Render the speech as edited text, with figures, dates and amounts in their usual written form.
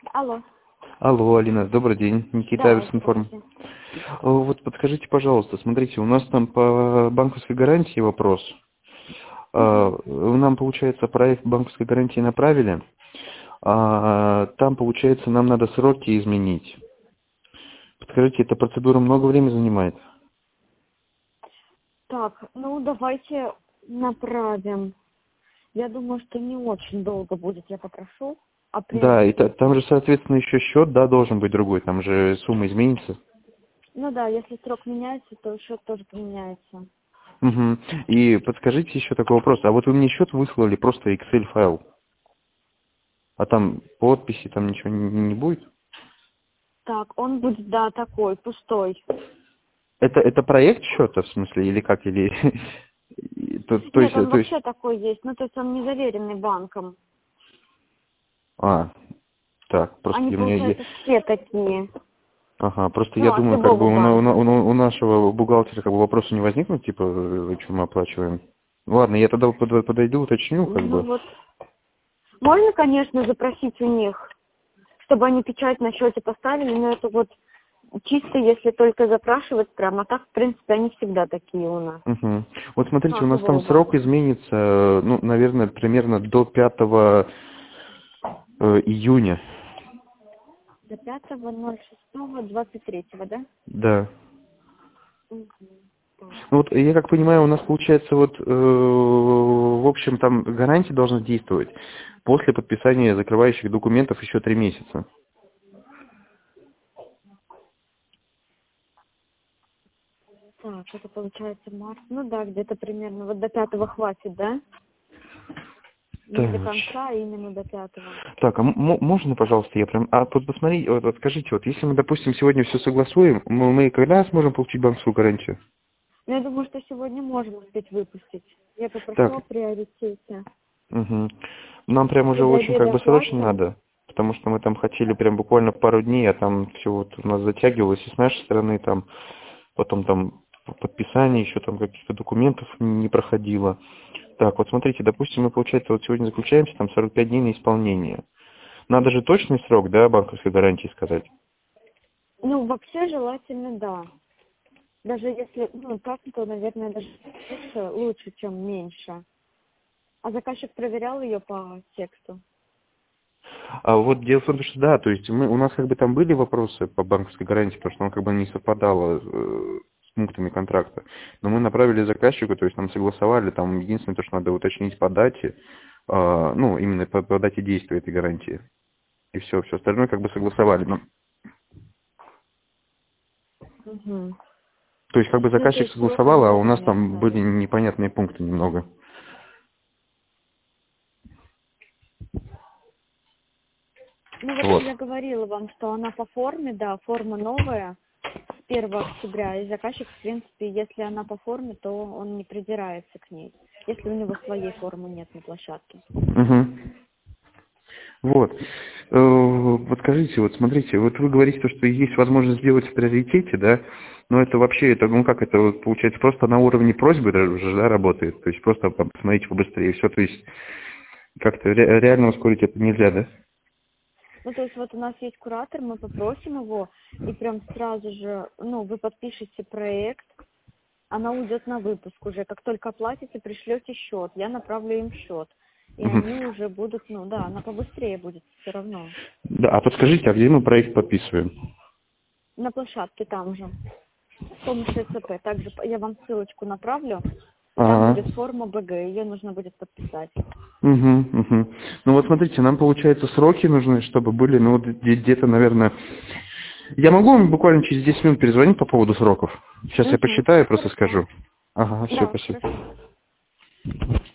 Алло. Алло, Алина, добрый день. Никита, Да, Авиаинформ. здравствуйте. Вот подскажите, пожалуйста, смотрите, у нас там по банковской гарантии вопрос. Мгм. Нам, получается, проект банковской гарантии направили, там, получается, нам надо сроки изменить. Подскажите, эта процедура много времени занимает? Так, ну давайте направим. Я думаю, что не очень долго будет, я попрошу. Да, и Апрель. там же, соответственно, еще счет, да, должен быть другой, там же сумма изменится. Ну да, если срок меняется, то счет тоже поменяется. Угу. И подскажите еще такой вопрос, а вот вы мне счет выслали, просто Excel файл, а там подписи, там ничего не будет? Так, он будет, да, такой, пустой. Это проект счета, в смысле, или как, или... То Нет, есть, он вообще такой есть. Ну, то есть он не заверенный банком. так, просто Они, у меня получается, все такие. ага, просто Ну, я от думаю, как бы любого банка. у нашего бухгалтера как бы вопроса не возникнут, типа, что мы оплачиваем. Ладно, я тогда подойду, уточню, как Ну бы. вот. Можно, конечно, запросить у них, чтобы они печать на счете поставили, но это вот чисто если только запрашивать прямо, а так, в принципе, они всегда такие у нас. Угу. Вот Ну, смотрите, у от нас там любого срок банка. изменится, ну, наверное, примерно до 5 июня. До 5.06.23, да? Да. Мгм. Так. Ну вот я как понимаю, у нас получается вот, в общем, там гарантия должна действовать после подписания закрывающих документов еще 3 месяца. Так, это получается март. Ну да, где-то примерно вот до 5 хватит, да? Не до Так, конца, а именно до 5. так, а можно, пожалуйста, я прям... вот посмотри, вот скажите, вот если мы, допустим, сегодня все согласуем, мы когда сможем получить банковскую гарантию? Ну, я думаю, что сегодня можно успеть выпустить. Я Так, попрошу о приоритете. угу. Нам прям уже Если до очень как обеда бы срочно оплатим, надо, потому что мы там хотели прям буквально пару дней, а там все вот у нас затягивалось и с нашей стороны, там, потом там подписание еще там каких-то документов не проходило. Так, вот смотрите, допустим, мы, получается, вот сегодня заключаемся, там 45 дней на исполнение. Надо же точный срок, да, банковской гарантии сказать? ну, вообще желательно, да. Даже если, ну, так, то, наверное, даже лучше, чем меньше. А заказчик проверял ее по тексту? А вот дело в том, что да, то есть у нас как бы там были вопросы по банковской гарантии, потому что она как бы не совпадала с пунктами контракта. Но мы направили заказчику, то есть нам согласовали, там единственное, то, что надо уточнить по дате, ну, именно по дате действия этой гарантии. И все остальное как бы согласовали. Угу. То есть как бы Ну, то заказчик есть срок согласовал, а у нас обязательно там были оставить. непонятные пункты немного. Ну, вот Вот. я говорила вам, что она по форме, да, форма новая, с 1 октября, и заказчик, в принципе, если она по форме, то он не придирается к ней, если у него своей формы нет на площадке. Угу. Вот. Вот скажите, вот смотрите, вот вы говорите, что есть возможность сделать в приоритете, да, но это вообще, это, ну как это, вот получается, просто на уровне просьбы даже уже, да, работает, то есть просто посмотрите побыстрее, все, то есть как-то реально ускорить это нельзя, да? Ну, то есть вот у нас есть куратор, мы попросим его, и прям сразу же, ну, вы подпишете проект, она уйдет на выпуск уже. Как только оплатите, пришлете счет, я направлю им счет. И Мгм. они уже будут, ну да, она побыстрее будет все равно. Да, а подскажите, а где мы проект подписываем? На площадке там же, с помощью СЦП. Также я вам ссылочку направлю, и там Ага. будет форма БГ, ее нужно будет подписать. Угу, угу. Ну вот смотрите, нам, получается, сроки нужны, чтобы были, ну вот где-то, наверное... Я могу вам буквально через 10 минут перезвонить по поводу сроков? Сейчас я Угу, посчитаю, просто хорошо. скажу. Ага, все, Да, спасибо. хорошо.